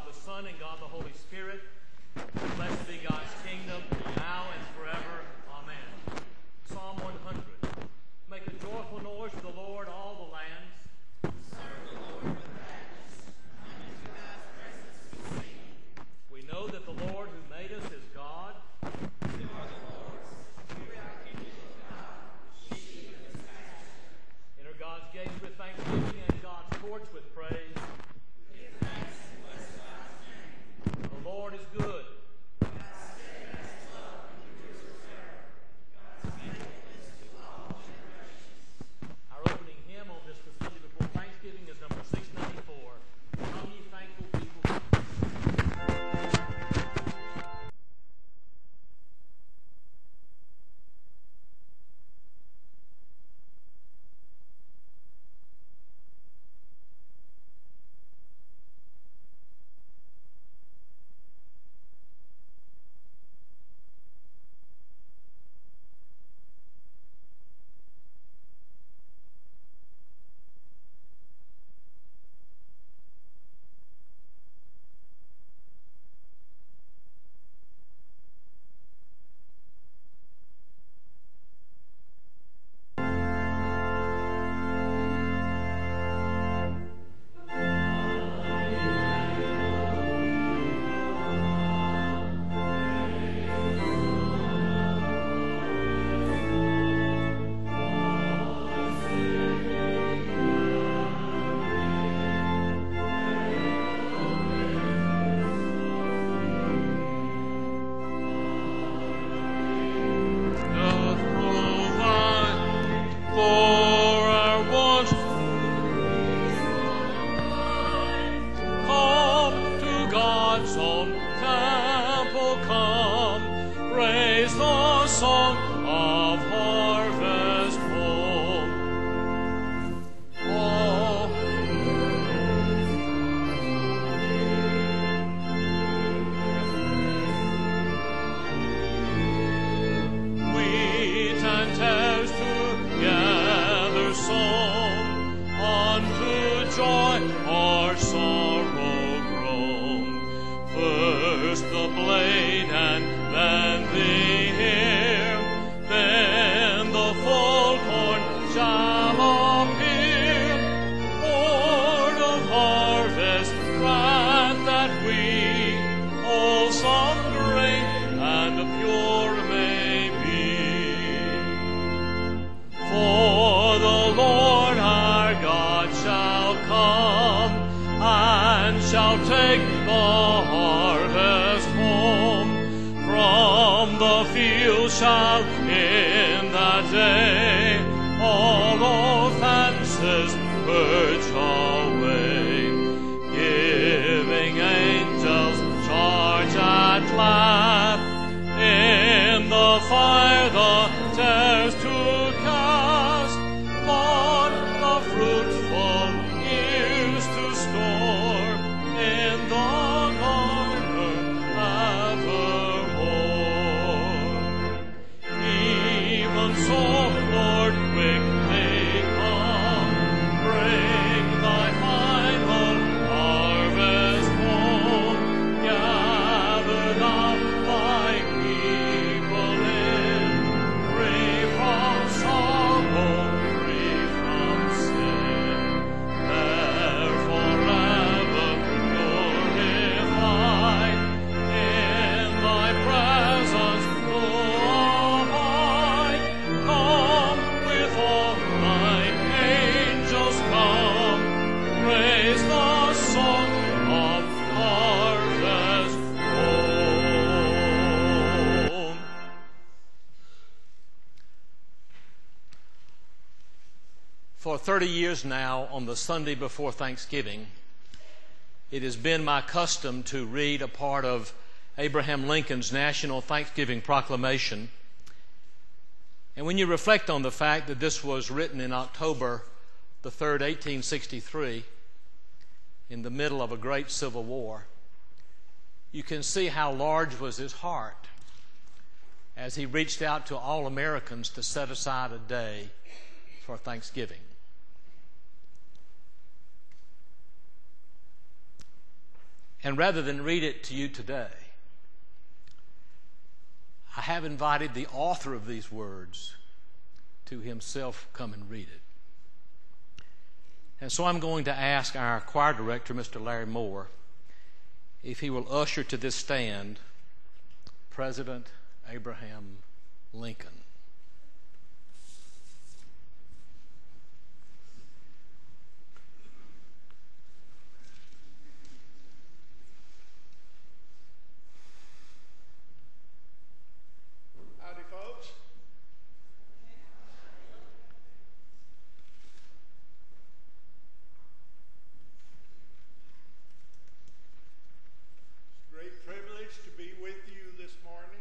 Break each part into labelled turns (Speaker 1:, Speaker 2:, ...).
Speaker 1: the Son, and God the Holy Spirit. Blessed be God's kingdom, now and forever. Amen. Psalm 100. Make a joyful noise to the Lord, all the lands.
Speaker 2: Serve the Lord with gladness. Come into God's presence with singing.
Speaker 1: We know that the Lord who made us is God.
Speaker 2: We are the Lord's. We are the image of God. She is his pasture.
Speaker 1: Enter God's gates with thanksgiving and God's courts with praise.
Speaker 2: Give thanks and bless God's name.
Speaker 1: The Lord is good.
Speaker 2: God's steadfast love endures forever. God's faithfulness to all generations.
Speaker 1: Our opening hymn on this Sunday before Thanksgiving is number 694. Come ye thankful people. For 30 years now, on the Sunday before Thanksgiving, it has been my custom to read a part of Abraham Lincoln's National Thanksgiving Proclamation. And when you reflect on the fact that this was written in October the 3rd, 1863, in the middle of a great civil war, you can see how large was his heart as he reached out to all Americans to set aside a day for Thanksgiving. And rather than read it to you today, I have invited the author of these words to himself come and read it. And so I'm going to ask our choir director, Mr. Larry Moore, if he will usher to this stand President Abraham Lincoln.
Speaker 3: Howdy, folks. It's a great privilege to be with you this morning.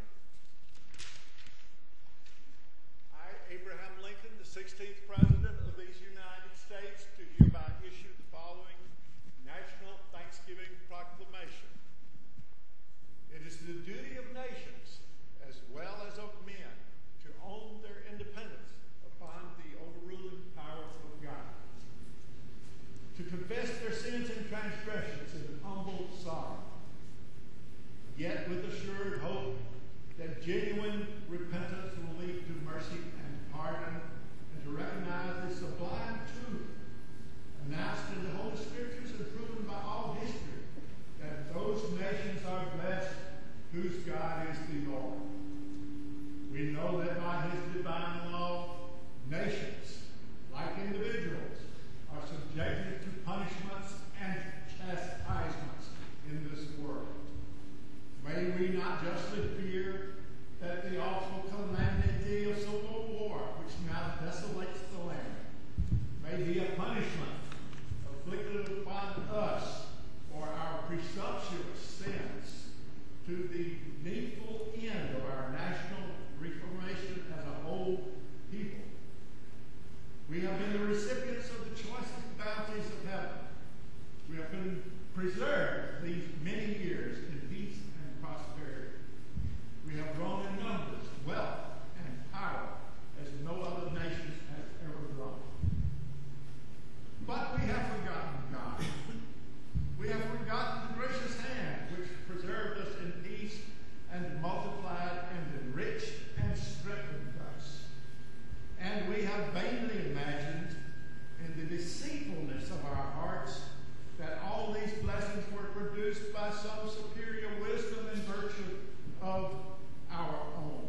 Speaker 3: I, Abraham Lincoln, the 16th President of these United States, do hereby issue the following National Thanksgiving Proclamation. It is the duty of nations, as well as of men, to own their independence upon the overruling power of God, to confess their sins and transgressions in humble sorrow, yet with assured hope that genuine repentance will lead to mercy and pardon, and to recognize the sublime truth announced in the Holy Scriptures and proven by all history, that those nations are blessed whose God is the Lord. We know that by his divine law, nations, like individuals, are subjected to punishments and chastisements in this world. May we not justly fear that the awful calamity of civil war, which now desolates the land, may be a punishment afflicted upon us for our presumptuous sins, to the needful end of our national reformation as a whole people. We have been the recipients of the choicest bounties of heaven. We have been preserved these many years in peace and prosperity. We have grown in numbers, wealth, and power as no other nation has ever grown. But we have forgotten God. We have forgotten the gracious hand which preserved us in peace and multiplied and enriched and strengthened us. And we have vainly imagined in the deceitfulness of our hearts that all these blessings were produced by some superior wisdom and virtue of our own.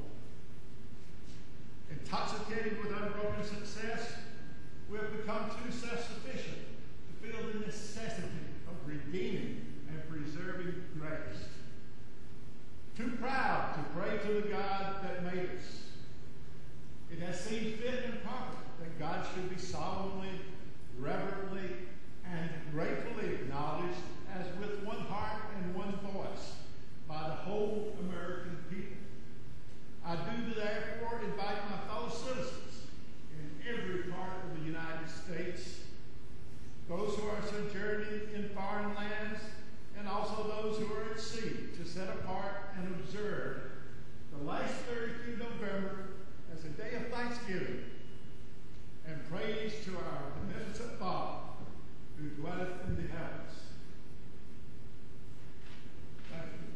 Speaker 3: Intoxicated with unbroken success, we have become too self-sufficient to feel the necessity of redeeming and preserving grace. Too proud to pray to the God that made us. It has seemed fit and proper that God should be solemnly, reverently, and gratefully acknowledged as with one heart and one voice by the whole American people. I do therefore invite my fellow citizens in every part of the United States, those who are sojourning in foreign lands, and also those who are at sea, to set apart and observe the last 32 November as a day of thanksgiving and praise to our beneficent Father who dwelleth in the heavens. Thank you.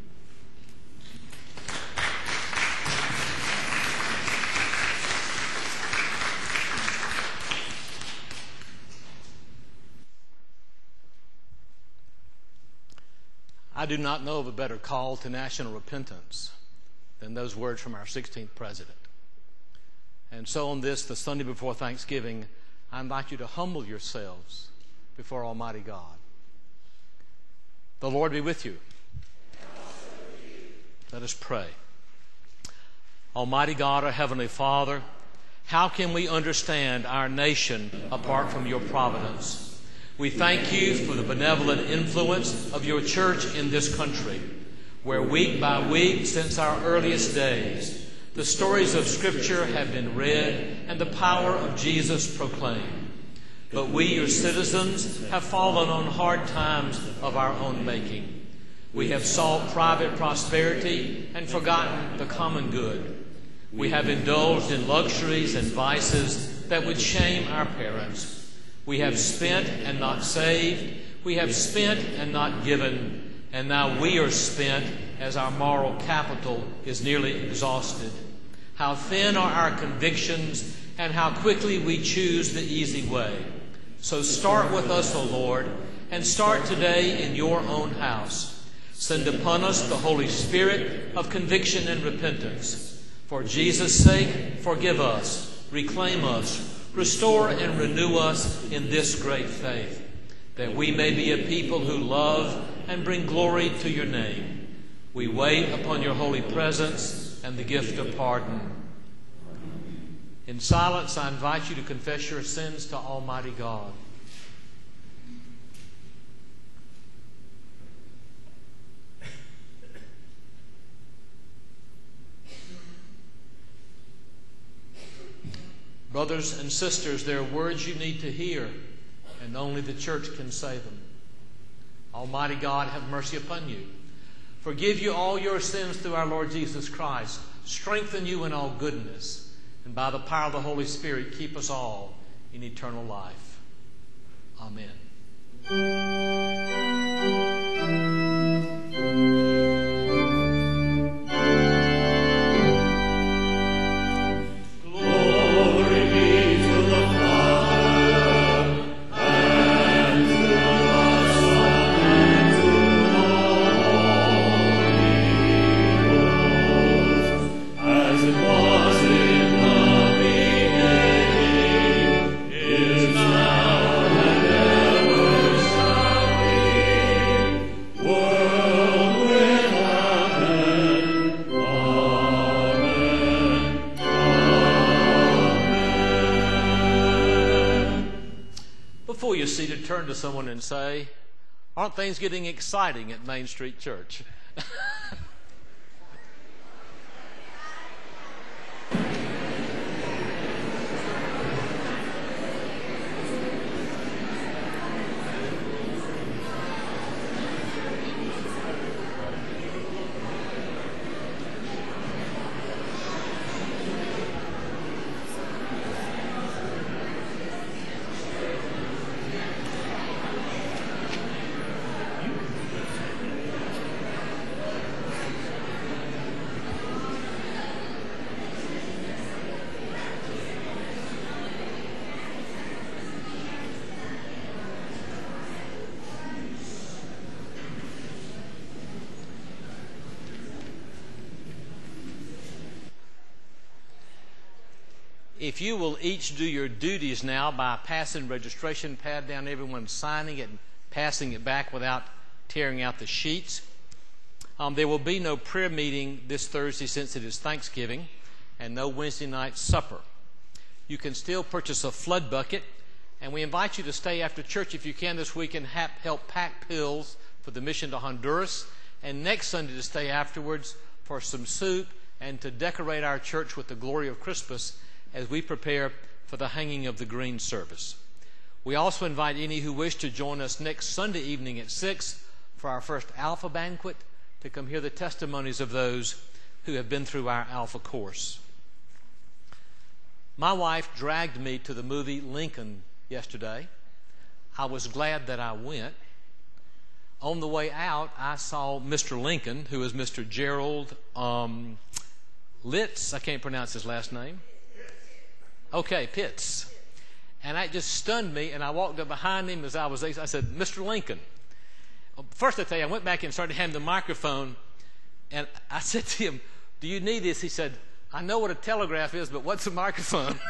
Speaker 1: I do not know of a better call to national repentance than those words from our 16th president. And so on this, the Sunday before Thanksgiving, I invite you to humble yourselves before Almighty God. The Lord be with you. Let us pray. Almighty God, our Heavenly Father, how can we understand our nation apart from your providence? We thank you for the benevolent influence of your church in this country, where week by week since our earliest days, the stories of Scripture have been read and the power of Jesus proclaimed. But we, your citizens, have fallen on hard times of our own making. We have sought private prosperity and forgotten the common good. We have indulged in luxuries and vices that would shame our parents. We have spent and not saved. We have spent and not given. and now we are spent as our moral capital is nearly exhausted. How thin are our convictions, and how quickly we choose the easy way. So start with us, O Lord, and start today in your own house. Send upon us the Holy Spirit of conviction and repentance. For Jesus' sake, forgive us, reclaim us, restore and renew us in this great faith, that we may be a people who love and bring glory to your name. We wait upon your holy presence and the gift of pardon. In silence, I invite you to confess your sins to Almighty God. Brothers and sisters, there are words you need to hear, and only the church can say them. Almighty God, have mercy upon you. Forgive you all your sins through our Lord Jesus Christ. Strengthen you in all goodness. And by the power of the Holy Spirit, keep us all in eternal life. Amen. Before you're seated, turn to someone and say, aren't things getting exciting at Main Street Church? If you will each do your duties now by passing registration pad down, everyone signing it and passing it back without tearing out the sheets. There will be no prayer meeting this Thursday since it is Thanksgiving, and no Wednesday night supper. You can still purchase a flood bucket, and we invite you to stay after church if you can this week and help pack pills for the mission to Honduras, and next Sunday to stay afterwards for some soup and to decorate our church with the glory of Christmas as we prepare for the hanging of the green service. We also invite any who wish to join us next Sunday evening at 6 for our first Alpha banquet to come hear the testimonies of those who have been through our Alpha course. My wife dragged me to the movie Lincoln yesterday. I was glad that I went. On the way out, I saw Mr. Lincoln, who is Mr. Gerald Litz. I can't pronounce his last name. Okay, Pitts. And that just stunned me, and I walked up behind him as I said, Mr. Lincoln. First, I tell you, I went back and started handing the microphone, and I said to him, do you need this? He said, I know what a telegraph is, but what's a microphone?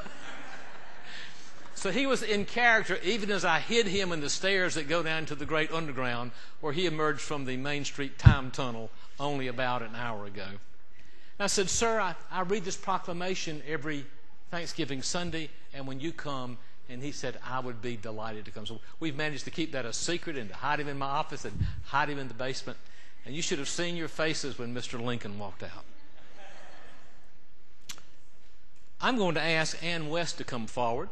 Speaker 1: So he was in character, even as I hid him in the stairs that go down to the great underground, where he emerged from the Main Street time tunnel only about an hour ago. And I said, sir, I read this proclamation every Thanksgiving Sunday, and when you come, and he said, I would be delighted to come. So we've managed to keep that a secret and to hide him in my office and hide him in the basement. And you should have seen your faces when Mr. Lincoln walked out. I'm going to ask Ann West to come forward.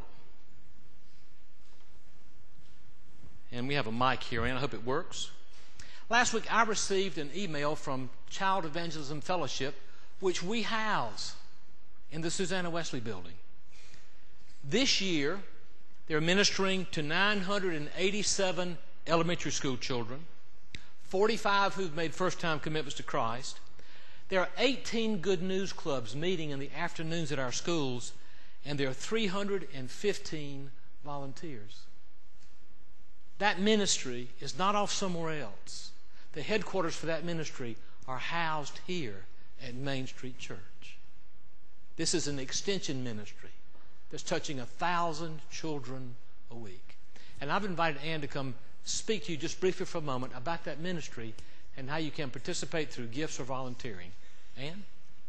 Speaker 1: And we have a mic here, Ann. I hope it works. Last week, I received an email from Child Evangelism Fellowship, which we house in the Susanna Wesley building. This year, they're ministering to 987 elementary school children, 45 who've made first-time commitments to Christ. There are 18 Good News Clubs meeting in the afternoons at our schools, and there are 315 volunteers. That ministry is not off somewhere else. The headquarters for that ministry are housed here at Main Street Church. This is an extension ministry that's touching 1,000 children a week. And I've invited Ann to come speak to you just briefly for a moment about that ministry and how you can participate through gifts or volunteering. Ann?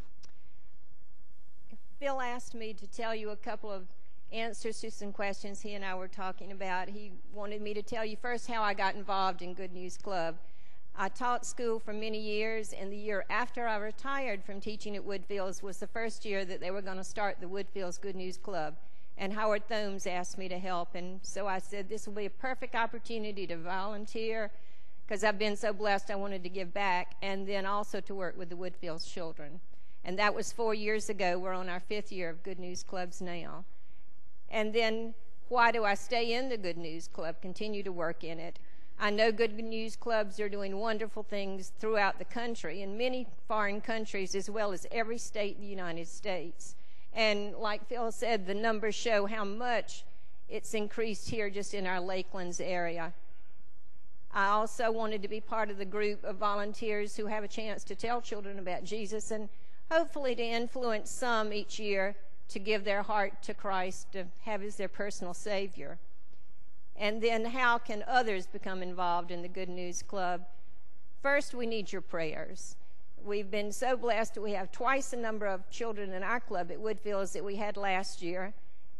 Speaker 4: Bill asked me to tell you a couple of answers to some questions he and I were talking about. He wanted me to tell you first how I got involved in Good News Club. I taught school for many years, and the year after I retired from teaching at Woodfields was the first year that they were going to start the Woodfields Good News Club. And Howard Thomes asked me to help, and so I said this will be a perfect opportunity to volunteer because I've been so blessed I wanted to give back, and then also to work with the Woodfields children. And that was 4 years ago. We're on our 5th year of Good News Clubs now. And then why do I stay in the Good News Club, continue to work in it? I know Good News Clubs are doing wonderful things throughout the country, in many foreign countries, as well as every state in the United States. And like Phil said, the numbers show how much it's increased here just in our Lakelands area. I also wanted to be part of the group of volunteers who have a chance to tell children about Jesus and hopefully to influence some each year to give their heart to Christ, to have as their personal Savior. And then how can others become involved in the Good News Club? First, we need your prayers. We've been so blessed that we have twice the number of children in our club at Woodfields that we had last year.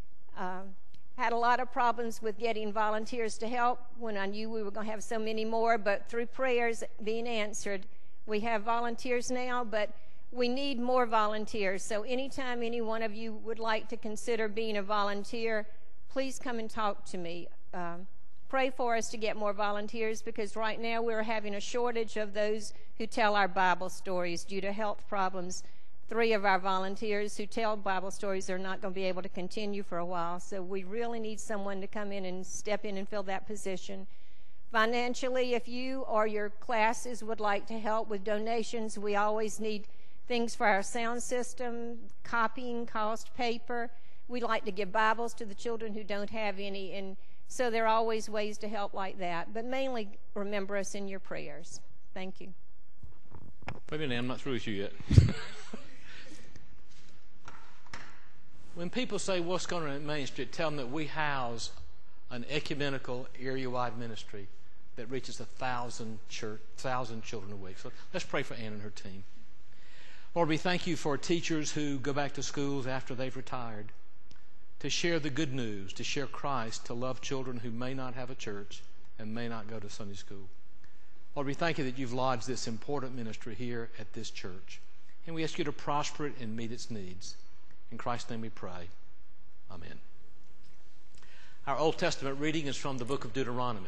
Speaker 4: Had a lot of problems with getting volunteers to help when I knew we were going to have so many more, but through prayers being answered, we have volunteers now, but we need more volunteers. So anytime any one of you would like to consider being a volunteer, please come and talk to me. Pray for us to get more volunteers, because right now we're having a shortage of those who tell our Bible stories due to health problems. 3 of our volunteers who tell Bible stories are not going to be able to continue for a while, so we really need someone to come in and step in and fill that position. Financially, if you or your classes would like to help with donations, we always need things for our sound system, copying cost, paper. We like to give Bibles to the children who don't have any, and so there are always ways to help like that. But mainly, remember us in your prayers. Thank you.
Speaker 1: Wait a minute, I'm not through with you yet. When people say what's going on at Main Street, tell them that we house an ecumenical, area-wide ministry that reaches 1,000 children a week. So let's pray for Ann and her team. Lord, we thank you for teachers who go back to schools after they've retired to share the good news, to share Christ, to love children who may not have a church and may not go to Sunday school. Lord, we thank you that you've lodged this important ministry here at this church. And we ask you to prosper it and meet its needs. In Christ's name we pray. Amen. Our Old Testament reading is from the book of Deuteronomy.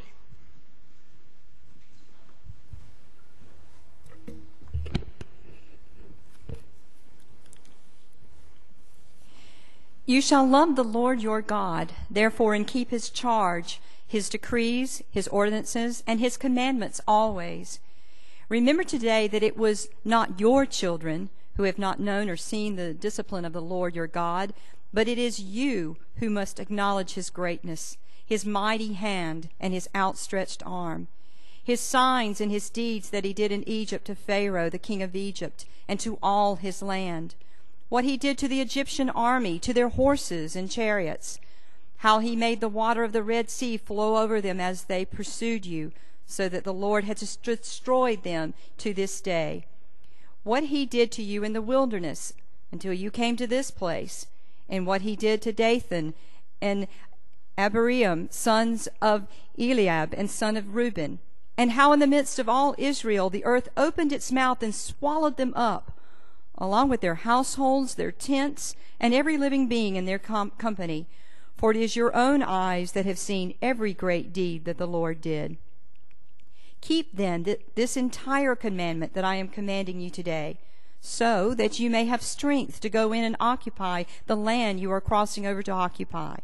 Speaker 5: You shall love the Lord your God, therefore, and keep his charge, his decrees, his ordinances, and his commandments always. Remember today that it was not your children who have not known or seen the discipline of the Lord your God, but it is you who must acknowledge his greatness, his mighty hand, and his outstretched arm, his signs and his deeds that he did in Egypt to Pharaoh, the king of Egypt, and to all his land, what he did to the Egyptian army, to their horses and chariots, how he made the water of the Red Sea flow over them as they pursued you, so that the Lord had destroyed them to this day, what he did to you in the wilderness until you came to this place, and what he did to Dathan and Abiram, sons of Eliab and son of Reuben, and how in the midst of all Israel the earth opened its mouth and swallowed them up, along with their households, their tents, and every living being in their company. For it is your own eyes that have seen every great deed that the Lord did. Keep then this entire commandment that I am commanding you today, so that you may have strength to go in and occupy the land you are crossing over to occupy,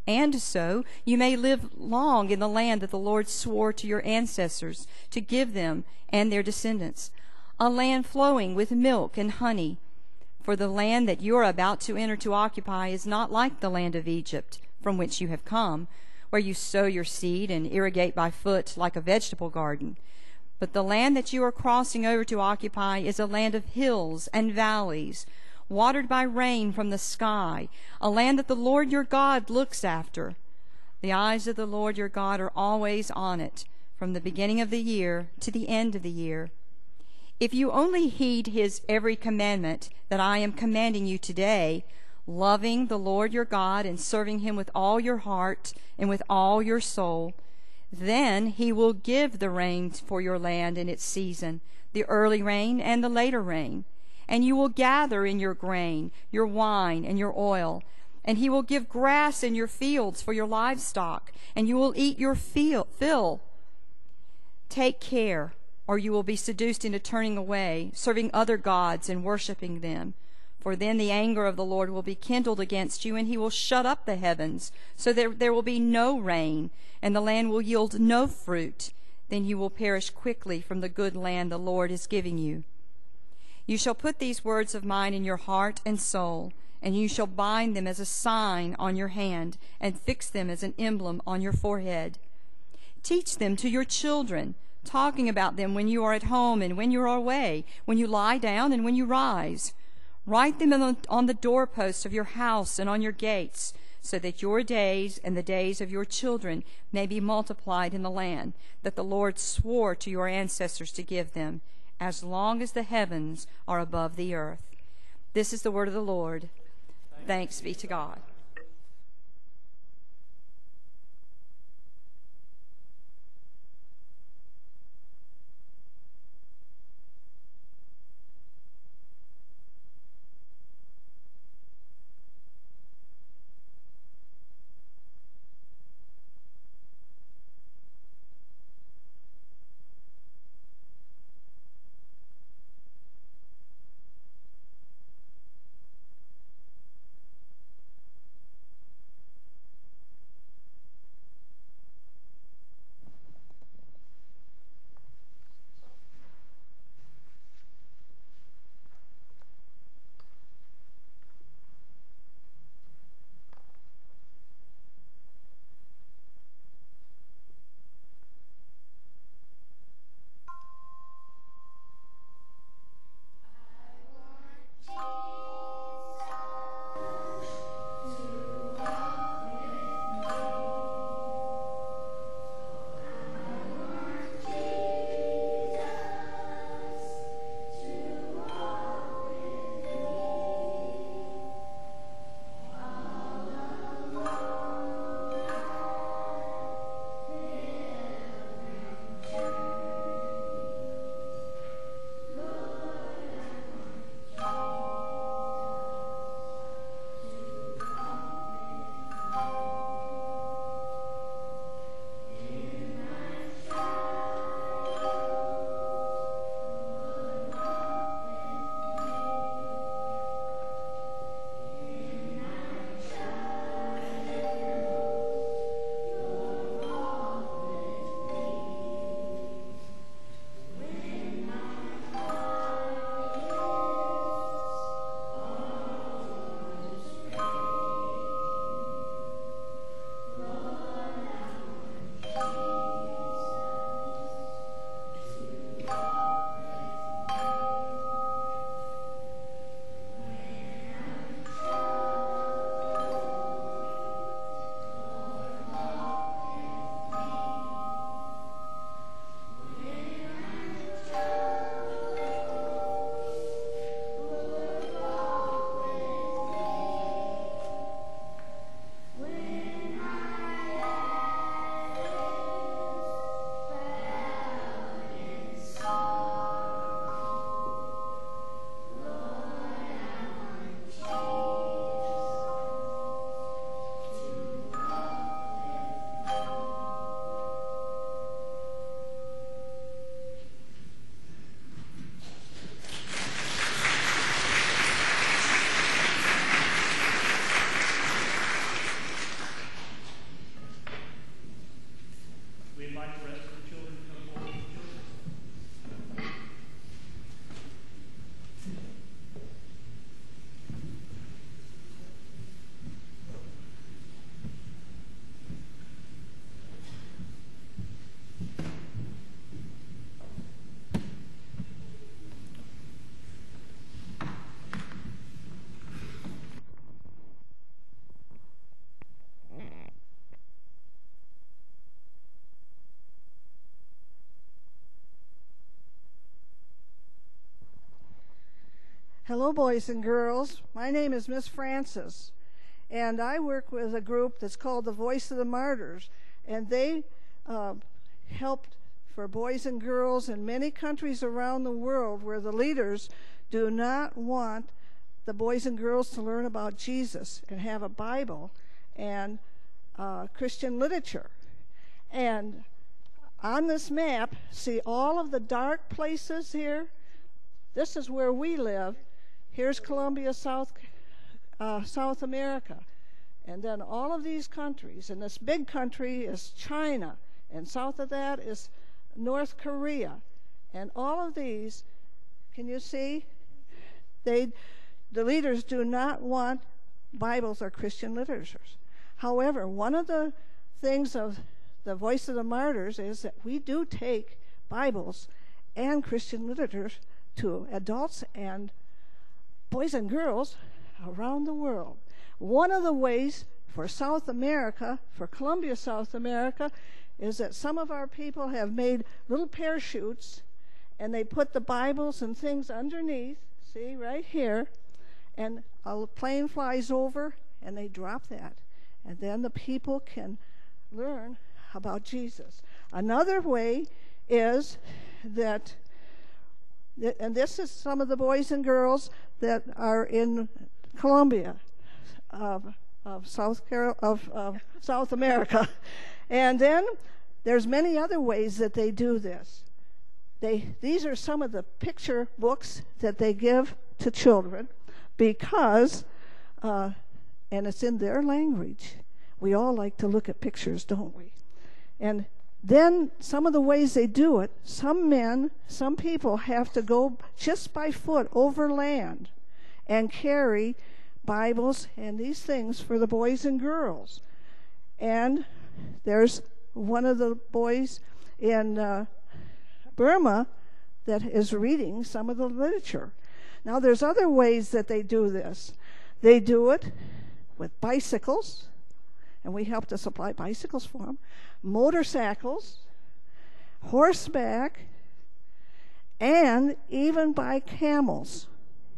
Speaker 5: and so you may live long in the land that the Lord swore to your ancestors to give them and their descendants, a land flowing with milk and honey. For the land that you are about to enter to occupy is not like the land of Egypt, from which you have come, where you sow your seed and irrigate by foot like a vegetable garden. But the land that you are crossing over to occupy is a land of hills and valleys, watered by rain from the sky, a land that the Lord your God looks after. The eyes of the Lord your God are always on it, from the beginning of the year to the end of the year. If you only heed his every commandment that I am commanding you today, loving the Lord your God and serving him with all your heart and with all your soul, then he will give the rain for your land in its season, the early rain and the later rain. And you will gather in your grain, your wine, and your oil. And he will give grass in your fields for your livestock, and you will eat your fill. Take care, or you will be seduced into turning away, serving other gods and worshiping them. For then the anger of the Lord will be kindled against you, and he will shut up the heavens, so that there will be no rain, and the land will yield no fruit. Then you will perish quickly from the good land the Lord is giving you. You shall put these words of mine in your heart and soul, and you shall bind them as a sign on your hand, and fix them as an emblem on your forehead. Teach them to your children, talking about them when you are at home and when you are away, when you lie down and when you rise. Write them on the doorposts of your house and on your gates, so that your days and the days of your children may be multiplied in the land that the Lord swore to your ancestors to give them, as long as the heavens are above the earth. This is the word of the Lord. Thanks be to God.
Speaker 6: Hello, boys and girls. My name is Miss Francis, and I work with a group that's called the Voice of the Martyrs, and they helped for boys and girls in many countries around the world where the leaders do not want the boys and girls to learn about Jesus and have a Bible and Christian literature. And on this map, see all of the dark places here? This is where we live. Here's Colombia, South America. And then all of these countries, and this big country is China, and south of that is North Korea. And all of these, can you see? The leaders do not want Bibles or Christian literatures. However, one of the things of the Voice of the Martyrs is that we do take Bibles and Christian literatures to adults and boys and girls around the world. One of the ways for South America, for Colombia, South America, is that some of our people have made little parachutes, and they put the Bibles and things underneath, see, right here, and a plane flies over, and they drop that. And then the people can learn about Jesus. Another way is that, and this is some of the boys and girls that are in Colombia of South America. And then there's many other ways that they do this. These are some of the picture books that they give to children because, and it's in their language. We all like to look at pictures, don't we? And then some of the ways they do it, some people have to go just by foot over land and carry Bibles and these things for the boys and girls. And there's one of the boys in Burma that is reading some of the literature. Now there's other ways that they do this. They do it with bicycles, and we help to supply bicycles for them, motorcycles, horseback, and even by camels.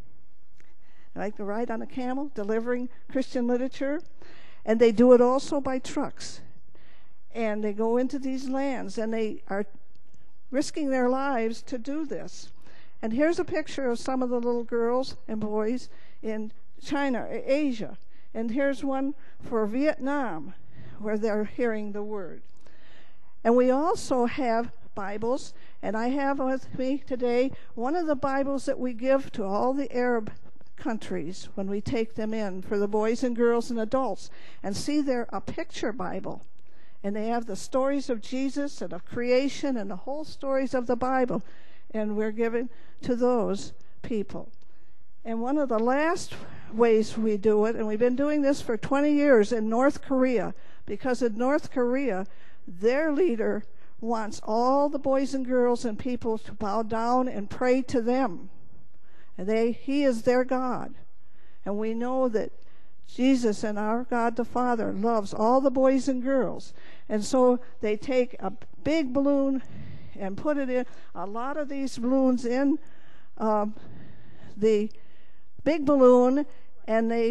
Speaker 6: I like to ride on a camel, delivering Christian literature. And they do it also by trucks. And they go into these lands, and they are risking their lives to do this. And here's a picture of some of the little girls and boys in China, Asia. And here's one for Vietnam, where they're hearing the word. And we also have Bibles, and I have with me today one of the Bibles that we give to all the Arab countries when we take them in for the boys and girls and adults. And see, they're a picture Bible. And they have the stories of Jesus and of creation and the whole stories of the Bible. And we're giving to those people. And one of the last ways we do it, and we've been doing this for 20 years in North Korea, because in North Korea, their leader wants all the boys and girls and people to bow down and pray to them. And he is their God. And we know that Jesus and our God the Father loves all the boys and girls. And so they take a big balloon and put it in, a lot of these balloons in the big balloon, and they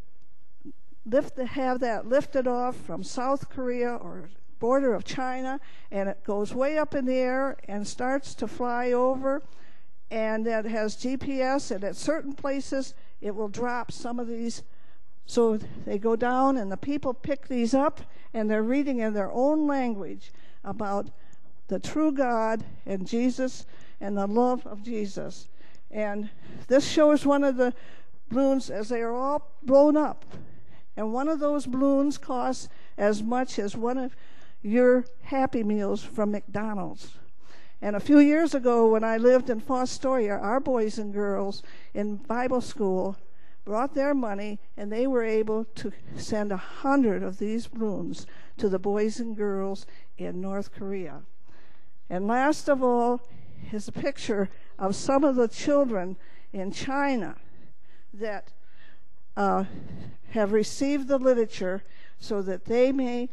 Speaker 6: have that lifted off from South Korea or border of China, and it goes way up in the air and starts to fly over, and it has GPS, and at certain places it will drop some of these. So they go down, and the people pick these up, and they're reading in their own language about the true God and Jesus and the love of Jesus. And this shows one of the balloons as they are all blown up. And one of those balloons costs as much as one of your Happy Meals from McDonald's. And a few years ago, when I lived in Fostoria, our boys and girls in Bible school brought their money, and they were able to send 100 of these balloons to the boys and girls in North Korea. And last of all is a picture of some of the children in China that have received the literature so that they may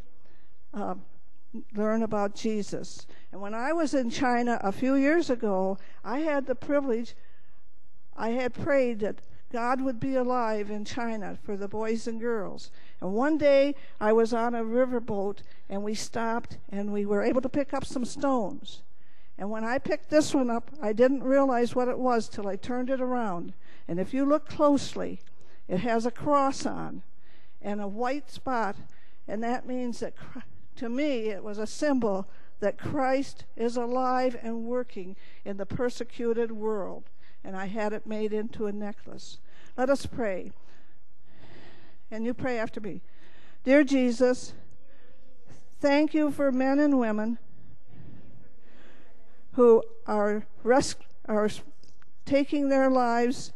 Speaker 6: learn about Jesus. And when I was in China a few years ago, I had the privilege I had prayed that God would be alive in China for the boys and girls. And one day I was on a riverboat and we stopped and we were able to pick up some stones. And when I picked this one up, I didn't realize what it was till I turned it around. And if you look closely, it has a cross on and a white spot, and that means that, to me, it was a symbol that Christ is alive and working in the persecuted world. And I had it made into a necklace. Let us pray. And you pray after me. Dear Jesus, thank you for men and women who are taking their lives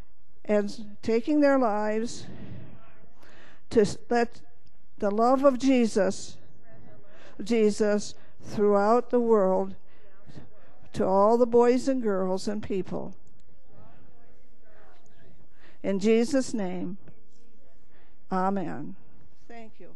Speaker 6: to let the love of Jesus throughout the world to all the boys and girls and people. In Jesus' name, amen. Thank you.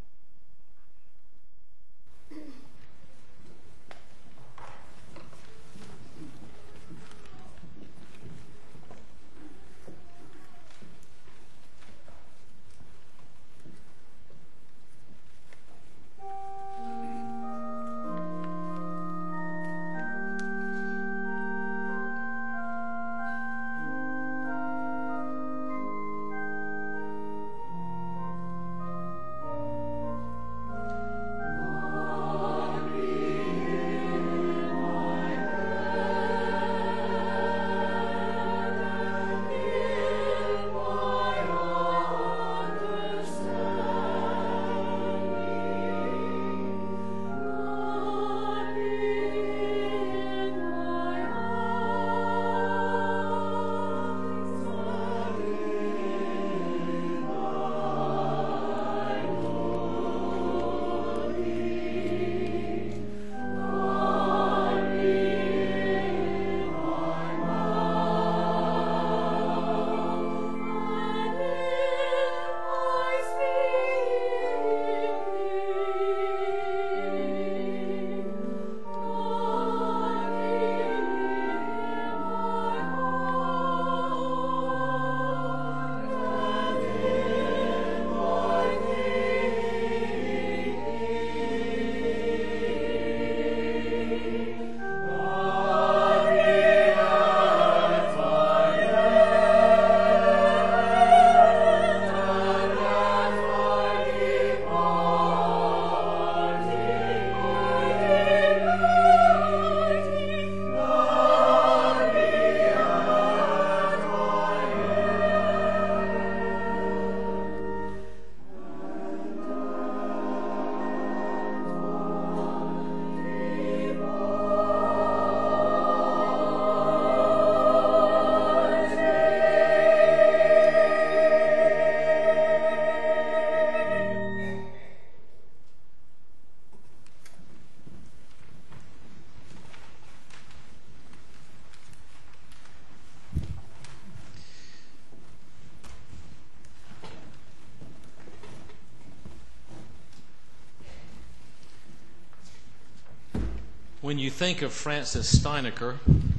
Speaker 1: When you think of Frances Steinecker,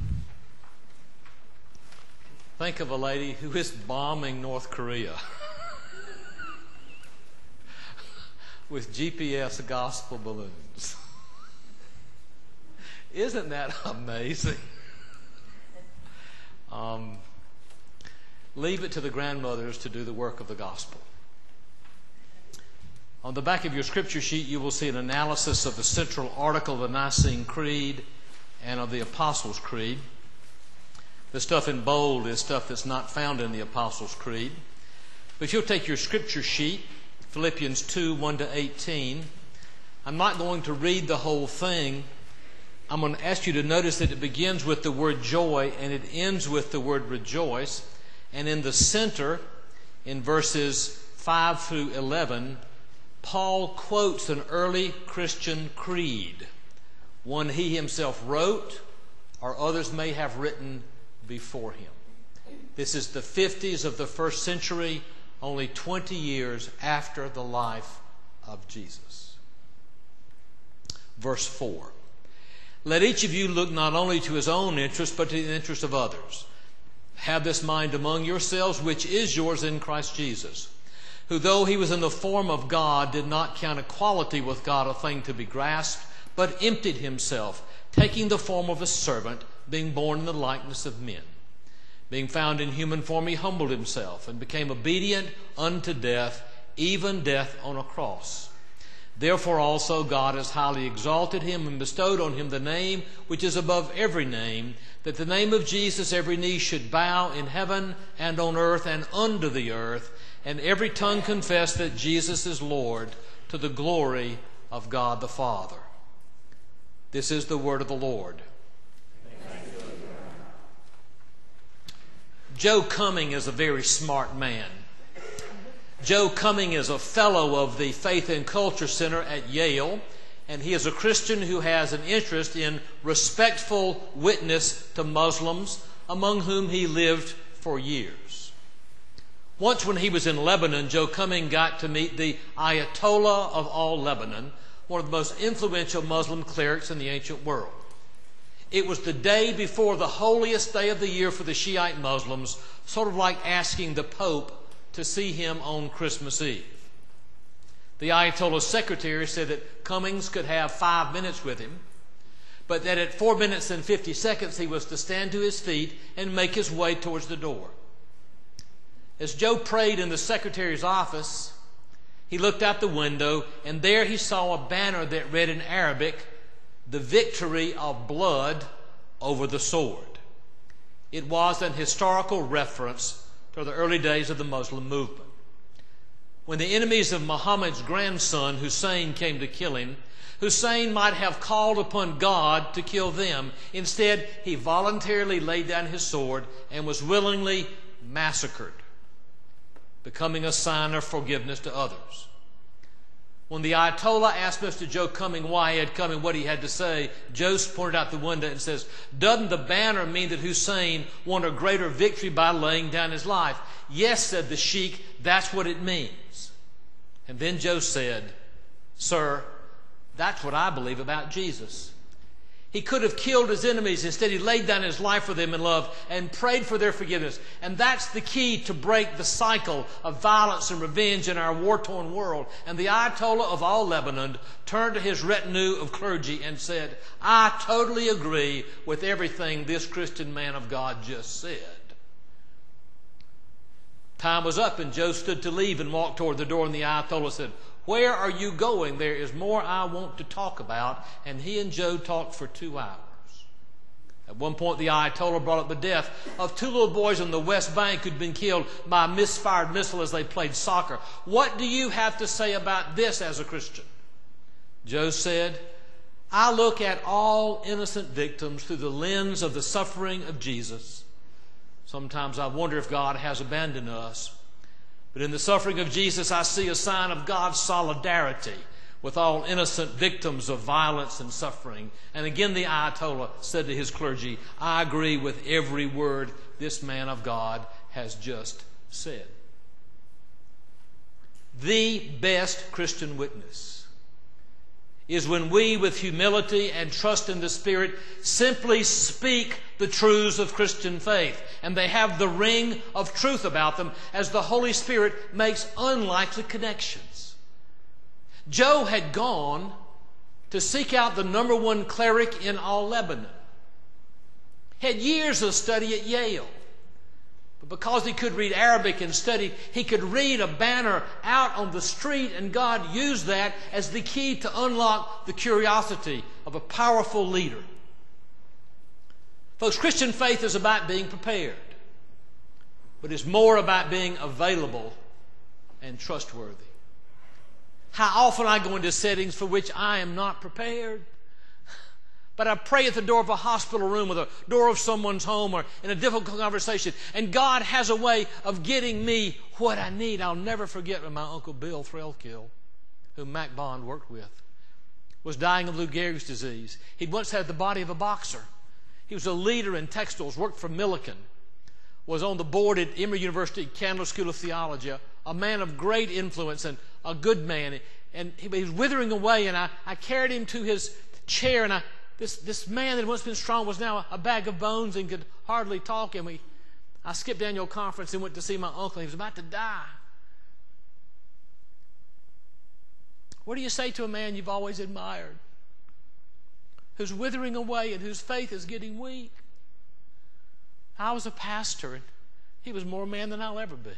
Speaker 1: think of a lady who is bombing North Korea with GPS gospel balloons. Isn't that amazing? Leave it to the grandmothers to do the work of the gospel. On the back of your scripture sheet, you will see an analysis of the central article of the Nicene Creed and of the Apostles' Creed. The stuff in bold is stuff that's not found in the Apostles' Creed. But if you'll take your scripture sheet, Philippians 2, 1 to 18, I'm not going to read the whole thing. I'm going to ask you to notice that it begins with the word joy and it ends with the word rejoice. And in the center, in verses 5 through 11, Paul quotes an early Christian creed, one he himself wrote or others may have written before him. This is the 50s of the first century, only 20 years after the life of Jesus. Verse 4. Let each of you look not only to his own interest, but to the interest of others. Have this mind among yourselves, which is yours in Christ Jesus, who though he was in the form of God, did not count equality with God a thing to be grasped, but emptied himself, taking the form of a servant, being born in the likeness of men. Being found in human form, he humbled himself, and became obedient unto death, even death on a cross. Therefore also God has highly exalted him, and bestowed on him the name which is above every name, that the name of Jesus every knee should bow in heaven and on earth and under the earth, and every tongue confess that Jesus is Lord, to the glory of God the Father. This is the word of the Lord. Joe Cumming is a very smart man. Joe Cumming is a fellow of the Faith and Culture Center at Yale, and he is a Christian who has an interest in respectful witness to Muslims, among whom he lived for years. Once when he was in Lebanon, Joe Cumming got to meet the Ayatollah of all Lebanon, one of the most influential Muslim clerics in the ancient world. It was the day before the holiest day of the year for the Shiite Muslims, sort of like asking the Pope to see him on Christmas Eve. The Ayatollah's secretary said that Cummings could have 5 minutes with him, but that at 4 minutes and 50 seconds he was to stand to his feet and make his way towards the door. As Joe prayed in the secretary's office, he looked out the window, and there he saw a banner that read in Arabic, "The victory of blood over the sword." It was an historical reference to the early days of the Muslim movement. When the enemies of Muhammad's grandson, Hussein, came to kill him, Hussein might have called upon God to kill them. Instead, he voluntarily laid down his sword and was willingly massacred, becoming a sign of forgiveness to others. When the Ayatollah asked Mr. Joe Cumming why he had come and what he had to say, Joe pointed out the window and says, "Doesn't the banner mean that Hussein won a greater victory by laying down his life?" "Yes," said the sheikh, "that's what it means." And then Joe said, "Sir, that's what I believe about Jesus. He could have killed his enemies. Instead, he laid down his life for them in love and prayed for their forgiveness. And that's the key to break the cycle of violence and revenge in our war-torn world." And the Ayatollah of all Lebanon turned to his retinue of clergy and said, "I totally agree with everything this Christian man of God just said." Time was up, and Joe stood to leave and walked toward the door, and the Ayatollah said, "Where are you going? There is more I want to talk about." And he and Joe talked for 2 hours. At one point, the Ayatollah brought up the death of 2 little boys on the West Bank who'd been killed by a misfired missile as they played soccer. "What do you have to say about this as a Christian?" Joe said, "I look at all innocent victims through the lens of the suffering of Jesus. Sometimes I wonder if God has abandoned us. But in the suffering of Jesus, I see a sign of God's solidarity with all innocent victims of violence and suffering." And again, the Ayatollah said to his clergy, "I agree with every word this man of God has just said." The best Christian witness is when we, with humility and trust in the Spirit, simply speak the truths of Christian faith, and they have the ring of truth about them as the Holy Spirit makes unlikely connections. Joe had gone to seek out the #1 cleric in all Lebanon. Had years of study at Yale. But because he could read Arabic and study, he could read a banner out on the street, and God used that as the key to unlock the curiosity of a powerful leader. Folks, Christian faith is about being prepared, but it's more about being available and trustworthy. How often I go into settings for which I am not prepared. But I pray at the door of a hospital room or the door of someone's home or in a difficult conversation, and God has a way of getting me what I need. I'll never forget when my Uncle Bill Threlkill, whom Mac Bond worked with, was dying of Lou Gehrig's disease. He'd once had the body of a boxer. He was a leader in textiles, worked for Milliken, was on the board at Emory University Candler School of Theology, a man of great influence and a good man. And he was withering away, and I carried him to his chair, and this man that had once been strong was now a bag of bones and could hardly talk. And we I skipped annual conference and went to see my uncle. He was about to die. What do you say to a man you've always admired, who's withering away and whose faith is getting weak? I was a pastor, and he was more man than I'll ever be.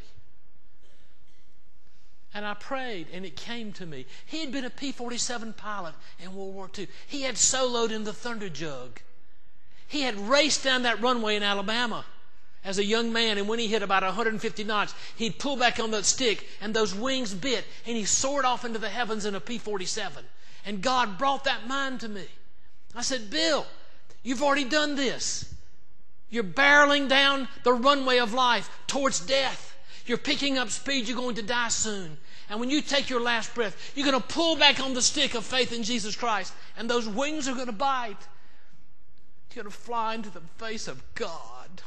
Speaker 1: And I prayed, and it came to me. He had been a P-47 pilot in World War II. He had soloed in the Thunder Jug. He had raced down that runway in Alabama as a young man, and when he hit about 150 knots, he'd pull back on that stick, and those wings bit, and he soared off into the heavens in a P-47. And God brought that mind to me. I said, Bill, you've already done this. You're barreling down the runway of life towards death. You're picking up speed. You're going to die soon. And when you take your last breath, you're going to pull back on the stick of faith in Jesus Christ, and those wings are going to bite. You're going to fly into the face of God.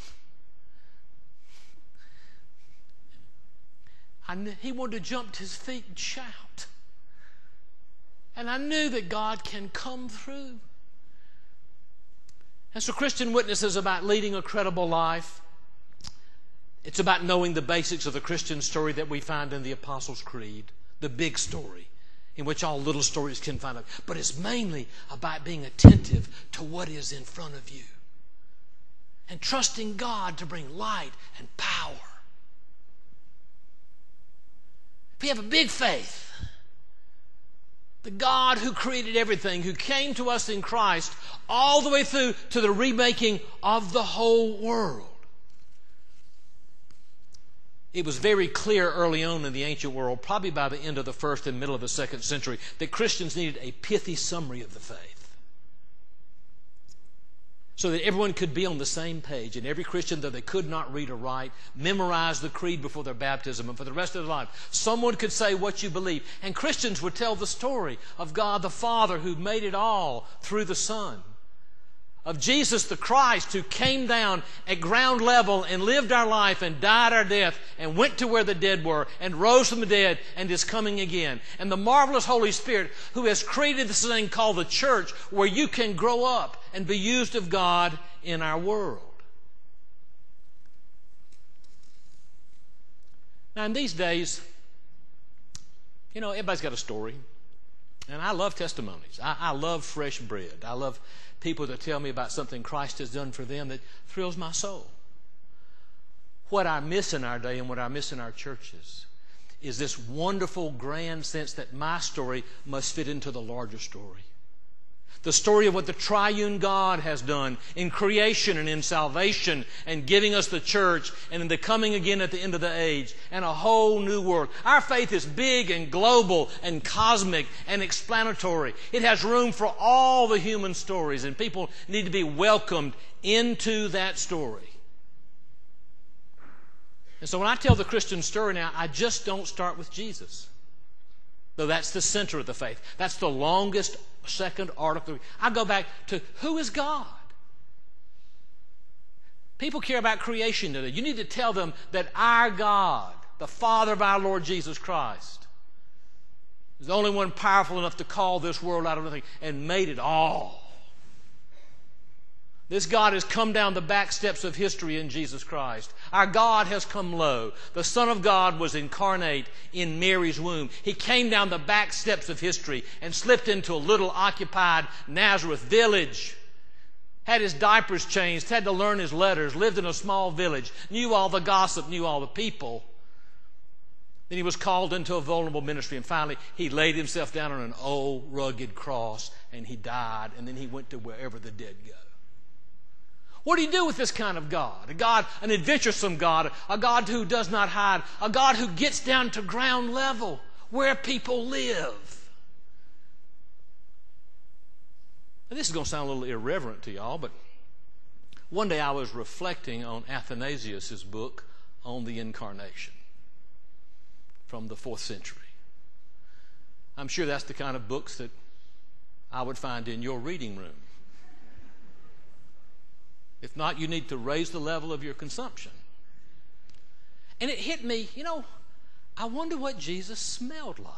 Speaker 1: He wanted to jump to his feet and shout. And I knew that God can come through. And so Christian witness is about leading a credible life. It's about knowing the basics of the Christian story that we find in the Apostles' Creed, the big story, in which all little stories can find out. But it's mainly about being attentive to what is in front of you and trusting God to bring light and power. If you have a big faith, the God who created everything, who came to us in Christ all the way through to the remaking of the whole world. It was very clear early on in the ancient world, probably by the end of the first and middle of the second century, that Christians needed a pithy summary of the faith, so that everyone could be on the same page. And every Christian, though they could not read or write, memorized the creed before their baptism. And for the rest of their life, someone could say what you believe. And Christians would tell the story of God the Father who made it all through the Son. Of Jesus the Christ who came down at ground level and lived our life and died our death and went to where the dead were and rose from the dead and is coming again. And the marvelous Holy Spirit who has created this thing called the church, where you can grow up and be used of God in our world. Now in these days, everybody's got a story. And I love testimonies. I love fresh bread. I love people that tell me about something Christ has done for them that thrills my soul. What I miss in our day and what I miss in our churches is this wonderful, grand sense that my story must fit into the larger story. The story of what the triune God has done in creation and in salvation and giving us the church and in the coming again at the end of the age and a whole new world. Our faith is big and global and cosmic and explanatory. It has room for all the human stories, and people need to be welcomed into that story. And so when I tell the Christian story now, I just don't start with Jesus, though that's the center of the faith. That's the longest second article. I go back to who is God? People care about creation today. You need to tell them that our God, the Father of our Lord Jesus Christ, is the only one powerful enough to call this world out of nothing and made it all. This God has come down the back steps of history in Jesus Christ. Our God has come low. The Son of God was incarnate in Mary's womb. He came down the back steps of history and slipped into a little occupied Nazareth village. Had his diapers changed, had to learn his letters, lived in a small village, knew all the gossip, knew all the people. Then he was called into a vulnerable ministry, and finally he laid himself down on an old rugged cross and he died, and then he went to wherever the dead go. What do you do with this kind of God? An adventuresome God, a God who does not hide, a God who gets down to ground level where people live. Now, this is going to sound a little irreverent to y'all, but one day I was reflecting on Athanasius' book on the Incarnation from the 4th century. I'm sure that's the kind of books that I would find in your reading room. If not, you need to raise the level of your consumption. And it hit me, I wonder what Jesus smelled like.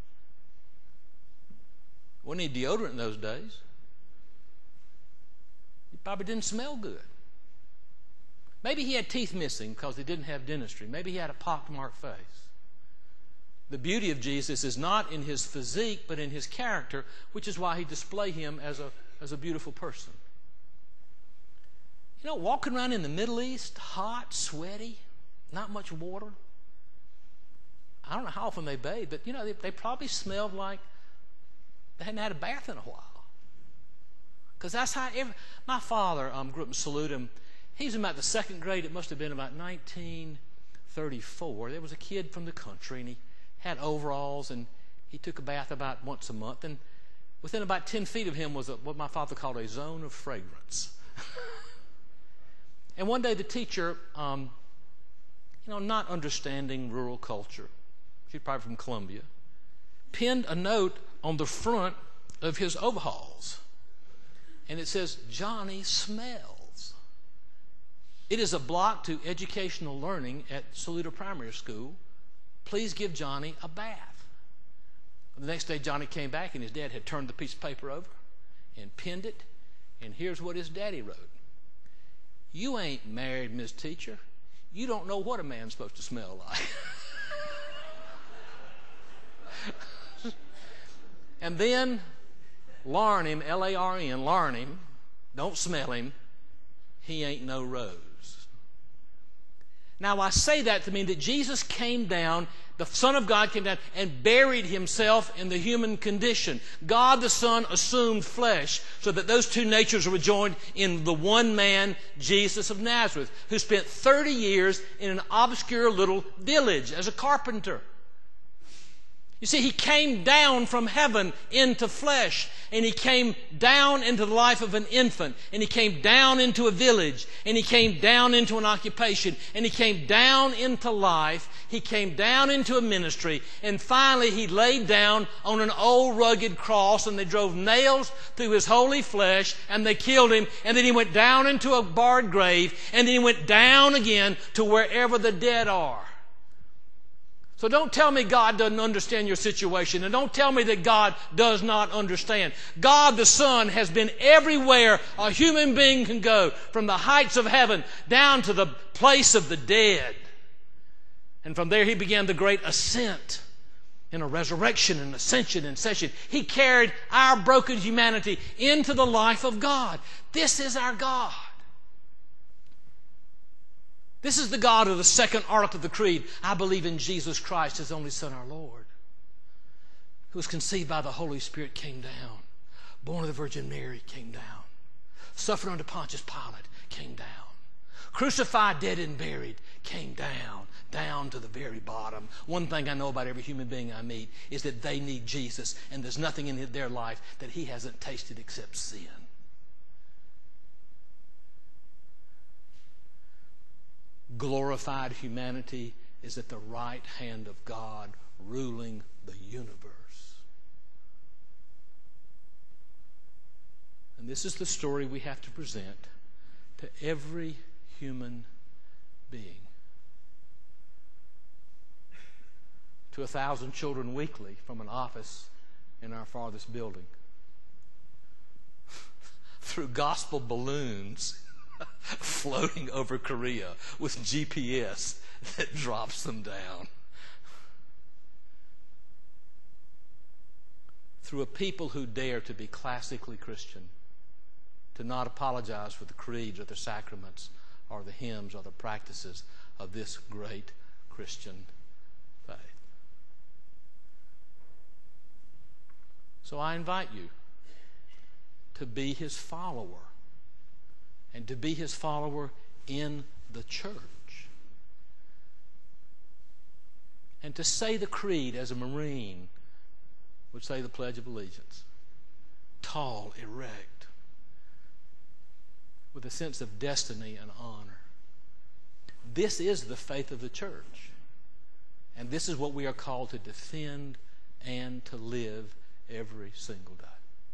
Speaker 1: Wasn't any deodorant in those days. He probably didn't smell good. Maybe he had teeth missing because he didn't have dentistry. Maybe he had a pockmarked face. The beauty of Jesus is not in his physique, but in his character, which is why he displayed him as a beautiful person. You know, walking around in the Middle East, hot, sweaty, not much water. I don't know how often they bathed, but, you know, they probably smelled like they hadn't had a bath in a while. Because that's how my father grew up in Saluda. He was in about the second grade. It must have been about 1934. There was a kid from the country, and he had overalls, and he took a bath about once a month. And within about 10 feet of him was what my father called a zone of fragrance. And one day the teacher, not understanding rural culture, she's probably from Columbia, pinned a note on the front of his overalls. And it says, "Johnny smells." It is a block to educational learning at Saluda Primary School. Please give Johnny a bath. The next day Johnny came back and his dad had turned the piece of paper over and pinned it. And here's what his daddy wrote. "You ain't married, Miss Teacher. You don't know what a man's supposed to smell like." And then larn him, L-A-R-N, larn him, don't smell him, he ain't no rose. Now I say that to mean that Jesus came down, the Son of God came down and buried himself in the human condition. God the Son assumed flesh so that those two natures were joined in the one man, Jesus of Nazareth, who spent 30 years in an obscure little village as a carpenter. You see, he came down from heaven into flesh, and he came down into the life of an infant, and he came down into a village, and he came down into an occupation, and he came down into life, he came down into a ministry, and finally he laid down on an old rugged cross, and they drove nails through his holy flesh, and they killed him, and then he went down into a barred grave, and then he went down again to wherever the dead are. So don't tell me God doesn't understand your situation, and don't tell me that God does not understand. God the Son has been everywhere a human being can go, from the heights of heaven down to the place of the dead. And from there he began the great ascent in a resurrection and ascension and session. He carried our broken humanity into the life of God. This is our God. This is the God of the second article of the Creed. I believe in Jesus Christ, his only Son, our Lord, who was conceived by the Holy Spirit, came down, born of the Virgin Mary, came down, suffered under Pontius Pilate, came down, crucified, dead, and buried, came down to the very bottom. One thing I know about every human being I meet is that they need Jesus, and there's nothing in their life that he hasn't tasted except sin. Glorified humanity is at the right hand of God, ruling the universe. And this is the story we have to present to every human being. To 1,000 children weekly from an office in our farthest building. Through gospel balloons floating over Korea with GPS that drops them down. Through a people who dare to be classically Christian, to not apologize for the creeds or the sacraments or the hymns or the practices of this great Christian faith. So I invite you to be his follower, and to be his follower in the church. And to say the creed as a Marine would say the Pledge of Allegiance. Tall, erect, with a sense of destiny and honor. This is the faith of the church. And this is what we are called to defend and to live every single day.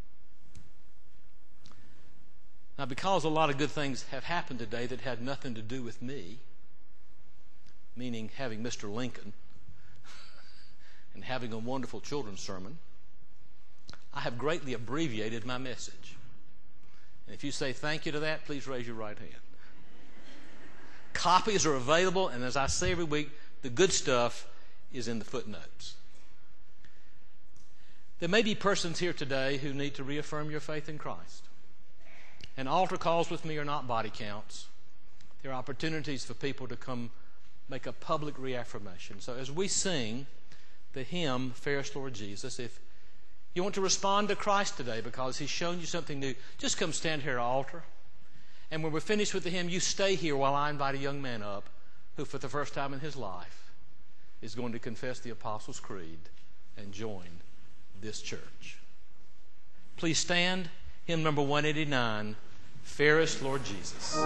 Speaker 1: Now, because a lot of good things have happened today that had nothing to do with me, meaning having Mr. Lincoln and having a wonderful children's sermon, I have greatly abbreviated my message. And if you say thank you to that, please raise your right hand. Copies are available, and as I say every week, the good stuff is in the footnotes. There may be persons here today who need to reaffirm your faith in Christ. And altar calls with me are not body counts. They're opportunities for people to come make a public reaffirmation. So as we sing the hymn, Fairest Lord Jesus, if you want to respond to Christ today because He's shown you something new, just come stand here at the altar. And when we're finished with the hymn, you stay here while I invite a young man up who for the first time in his life is going to confess the Apostles' Creed and join this church. Please stand. Hymn number 189, Fairest Lord Jesus.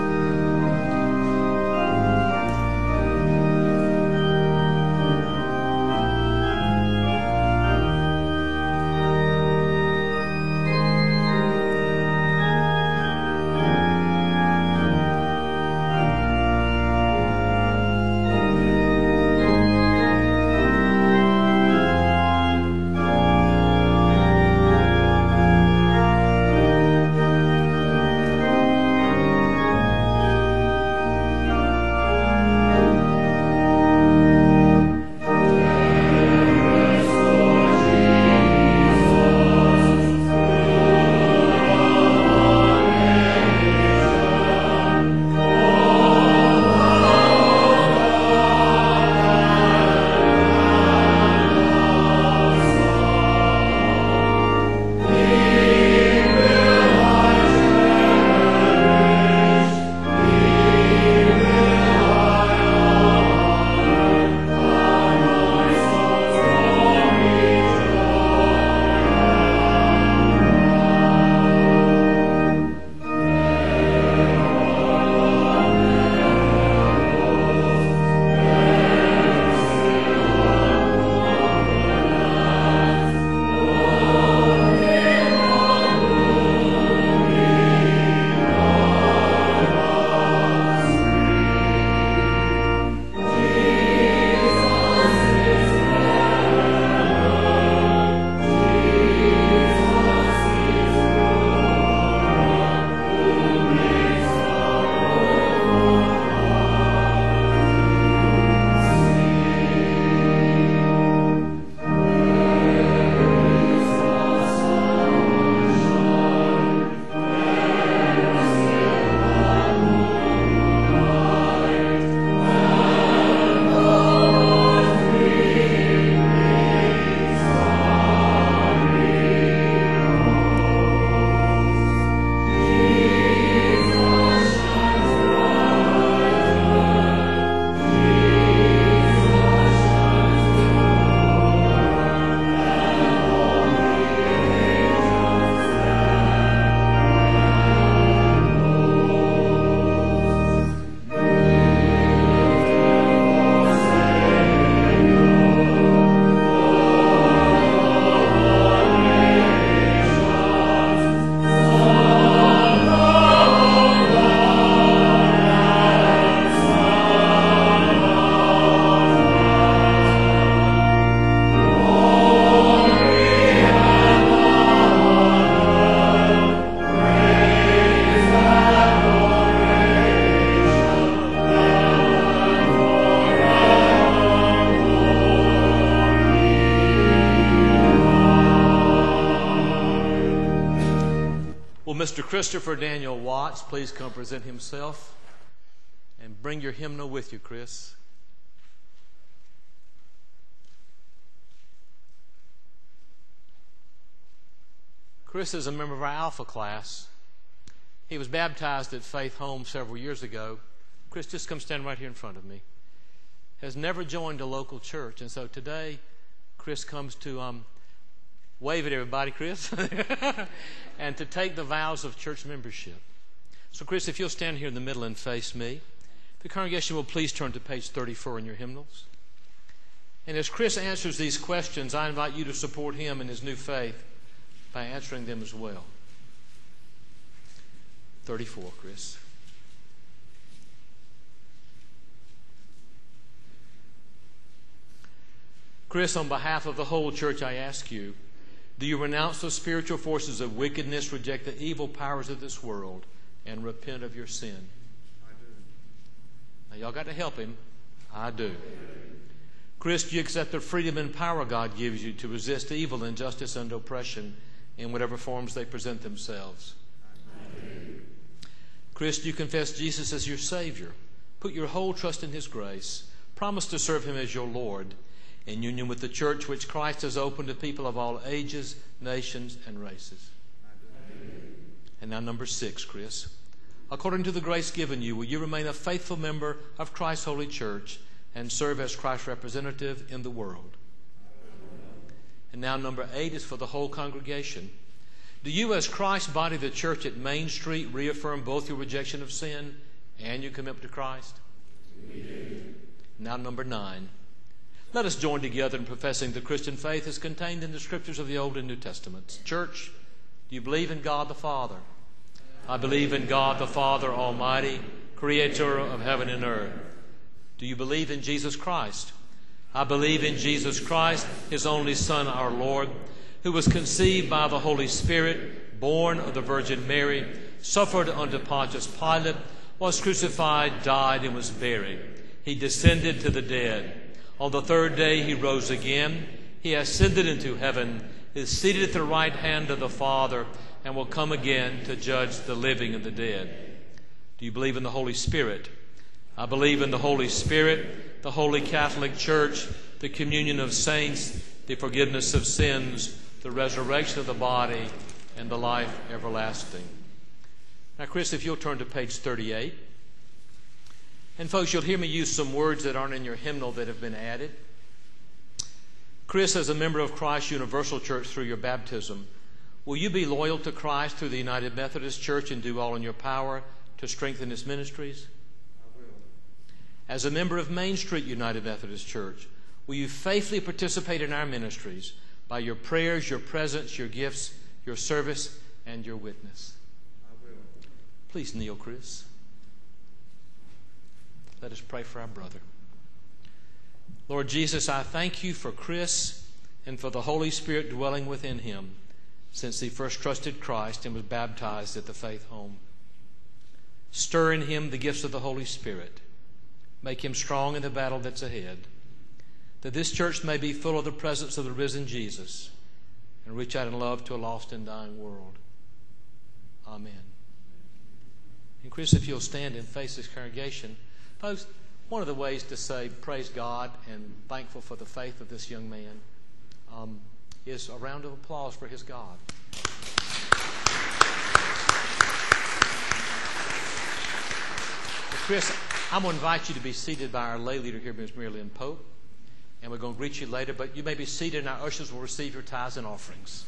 Speaker 1: Mr. Christopher Daniel Watts, please come present himself and bring your hymnal with you, Chris. Chris is a member of our Alpha class. He was baptized at Faith Home several years ago. Chris, just come stand right here in front of me. Has never joined a local church, and so today Chris comes to wave at everybody, Chris, and to take the vows of church membership. So, Chris, if you'll stand here in the middle and face me, the congregation will please turn to page 34 in your hymnals. And as Chris answers these questions, I invite you to support him in his new faith by answering them as well. 34, Chris. Chris, on behalf of the whole church, I ask you, do you renounce the spiritual forces of wickedness, reject the evil powers of this world, and repent of your sin?
Speaker 3: I do.
Speaker 1: Now, y'all got to help him. I do. Chris, do you accept the freedom and power God gives you to resist evil, injustice, and oppression in whatever forms they present themselves? Chris, do you confess Jesus as your Savior? Put your whole trust in His grace. Promise to serve Him as your Lord in union with the church which Christ has opened to people of all ages, nations, and races. And now number 6, Chris. According to the grace given you, will you remain a faithful member of Christ's holy church and serve as Christ's representative in the world? And now number 8 is for the whole congregation. Do you, as Christ's body, the church at Main Street, reaffirm both your rejection of sin and your commitment to Christ? We do. Now number 9. Let us join together in professing the Christian faith as contained in the scriptures of the Old and New Testaments. Church, do you believe in God the Father? I believe in God the Father Almighty, creator of heaven and earth. Do you believe in Jesus Christ? I believe in Jesus Christ, His only Son, our Lord, who was conceived by the Holy Spirit, born of the Virgin Mary, suffered under Pontius Pilate, was crucified, died, and was buried. He descended to the dead. On the third day He rose again. He ascended into heaven, is seated at the right hand of the Father, and will come again to judge the living and the dead. Do you believe in the Holy Spirit? I believe in the Holy Spirit, the Holy Catholic Church, the communion of saints, the forgiveness of sins, the resurrection of the body, and the life everlasting. Now, Chris, if you'll turn to page 38. And folks, you'll hear me use some words that aren't in your hymnal that have been added. Chris, as a member of Christ Universal Church through your baptism, will you be loyal to Christ through the United Methodist Church and do all in your power to strengthen His ministries?
Speaker 2: I will.
Speaker 1: As a member of Main Street United Methodist Church, will you faithfully participate in our ministries by your prayers, your presence, your gifts, your service, and your witness?
Speaker 2: I will.
Speaker 1: Please kneel, Chris. Let us pray for our brother. Lord Jesus, I thank you for Chris and for the Holy Spirit dwelling within him since he first trusted Christ and was baptized at the Faith Home. Stir in him the gifts of the Holy Spirit. Make him strong in the battle that's ahead, that this church may be full of the presence of the risen Jesus and reach out in love to a lost and dying world. Amen. And Chris, if you'll stand and face this congregation, folks, one of the ways to say praise God and thankful for the faith of this young man is a round of applause for his God. Chris, I'm going to invite you to be seated by our lay leader here, Ms. Mary Lynn Pope, and we're going to greet you later, but you may be seated and our ushers will receive your tithes and offerings.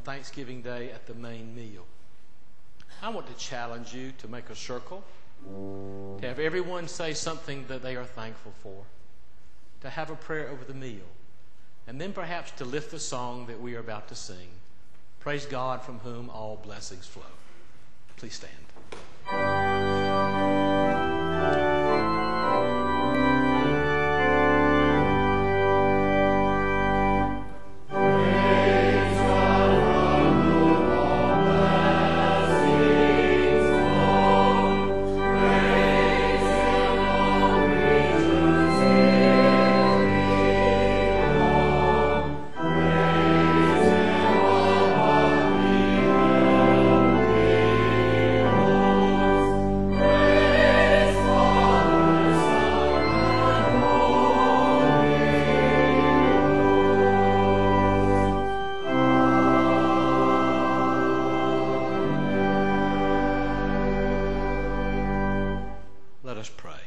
Speaker 1: Thanksgiving Day at the main meal. I want to challenge you to make a circle, to have everyone say something that they are thankful for, to have a prayer over the meal, and then perhaps to lift the song that we are about to sing, Praise God from whom all blessings flow. Please stand. Let us pray.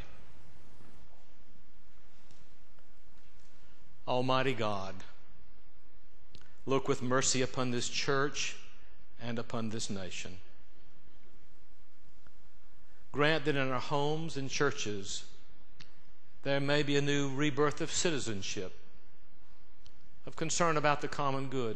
Speaker 1: Almighty God, look with mercy upon this church and upon this nation. Grant that in our homes and churches there may be a new rebirth of citizenship, of concern about the common good,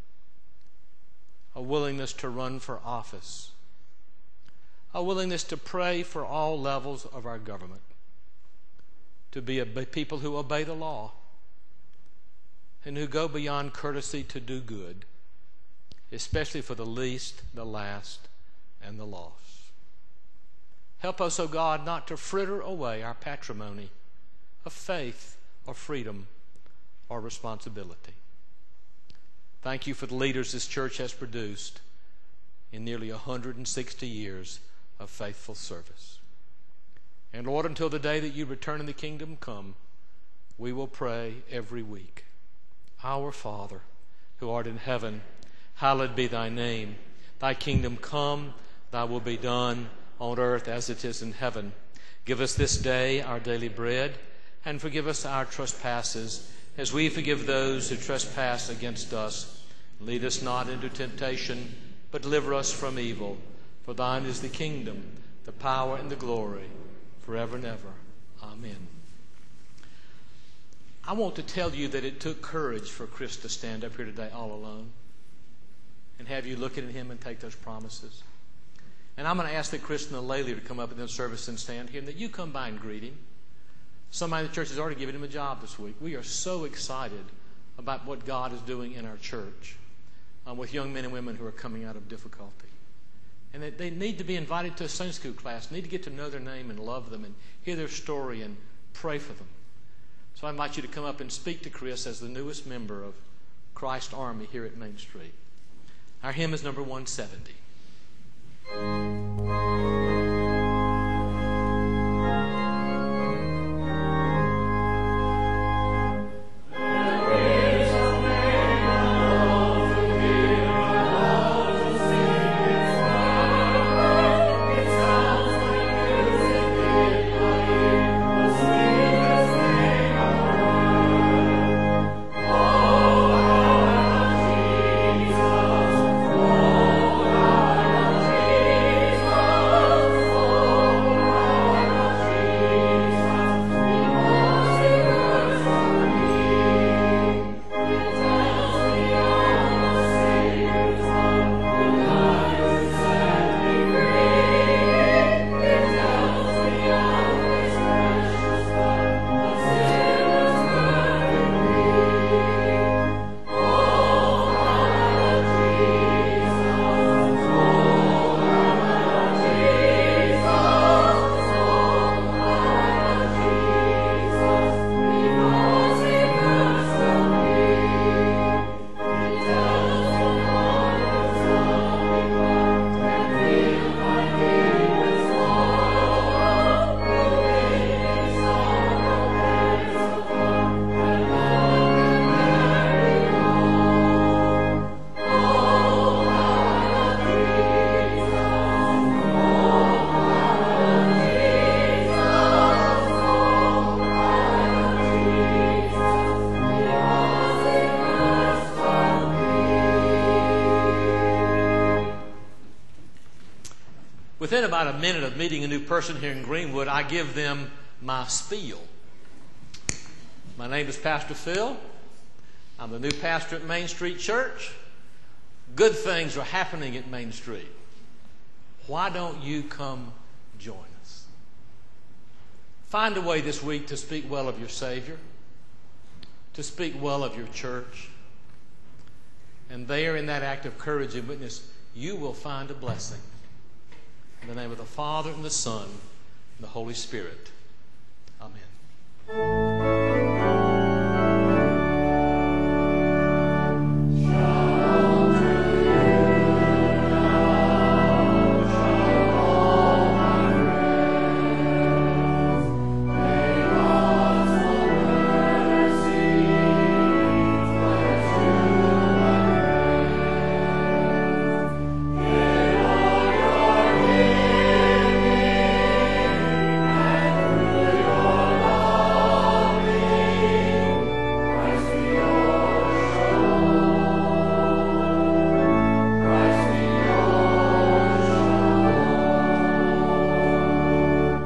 Speaker 1: a willingness to run for office, a willingness to pray for all levels of our government, to be a people who obey the law and who go beyond courtesy to do good, especially for the least, the last, and the lost. Help us, O God, not to fritter away our patrimony of faith or freedom or responsibility. Thank you for the leaders this church has produced in nearly 160 years of faithful service. And Lord, until the day that you return in the kingdom come, we will pray every week. Our Father, who art in heaven, hallowed be thy name. Thy kingdom come, thy will be done on earth as it is in heaven. Give us this day our daily bread, and forgive us our trespasses, as we forgive those who trespass against us. Lead us not into temptation, but deliver us from evil. For thine is the kingdom, the power, and the glory, forever and ever. Amen. I want to tell you that it took courage for Chris to stand up here today all alone and have you look at him and take those promises. And I'm going to ask that Chris and the lady to come up in the service and stand here, and that you come by and greet him. Somebody in the church has already given him a job this week. We are so excited about what God is doing in our church with young men and women who are coming out of difficulty. And they need to be invited to a Sunday school class, need to get to know their name and love them and hear their story and pray for them. So I invite you to come up and speak to Chris as the newest member of Christ Army here at Main Street. Our hymn is number 170.
Speaker 7: Oh
Speaker 1: within about a minute of meeting a new person here in Greenwood, I give them my spiel. My name is Pastor Phil. I'm the new pastor at Main Street Church. Good things are happening at Main Street. Why don't you come join us? Find a way this week to speak well of your Savior, to speak well of your church. And there, in that act of courage and witness, you will find a blessing. In the name of the Father, and the Son, and the Holy Spirit. Amen.